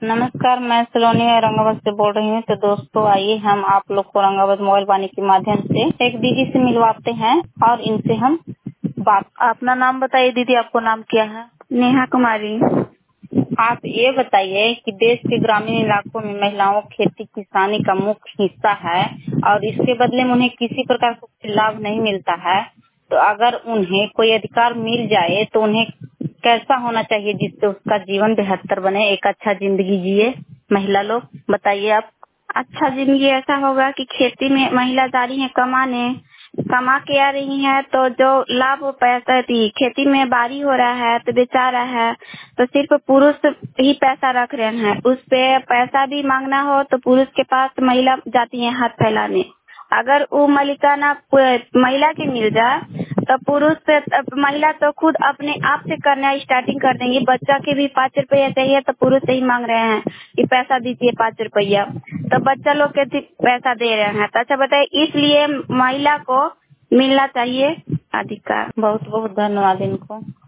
नमस्कार, मैं सलोनी औरंगाबाद से बोल रही हूँ। तो दोस्तों, आइए हम आप लोग को औरंगाबाद मोबाइल वाणी के माध्यम से एक दीदी से मिलवाते हैं और इनसे हम बात। अपना नाम बताइए दीदी, आपको नाम क्या है? नेहा कुमारी। आप ये बताइए कि देश के ग्रामीण इलाकों में महिलाओं खेती किसानी का मुख्य हिस्सा है और इसके बदले में उन्हें किसी प्रकार का कोई लाभ नहीं मिलता है, तो अगर उन्हें कोई अधिकार मिल जाए तो उन्हें कैसा होना चाहिए जिससे उसका जीवन बेहतर बने, एक अच्छा जिंदगी जिए महिला लोग? बताइए आप। अच्छा जिंदगी ऐसा होगा कि खेती में महिला जा रही है कमाने, कमा के आ रही है तो जो लाभ पैसा थी खेती में बारी हो रहा है तो बेचा रहा है, तो सिर्फ पुरुष ही पैसा रख रहे हैं। उस पे पैसा भी मांगना हो तो पुरुष के पास महिला जाती है हाथ फैलाने। अगर वो मालिकाना महिला के मिल जाए तो पुरुष से महिला तो खुद अपने आप से करना स्टार्टिंग कर देंगी। बच्चा के भी 5 रुपया चाहिए तो पुरुष से ही मांग रहे हैं कि पैसा दीजिए 5 रुपया, तो बच्चा लोग के पैसा दे रहे हैं। तो अच्छा बताइए, इसलिए महिला को मिलना चाहिए अधिकार। बहुत बहुत धन्यवाद इनको।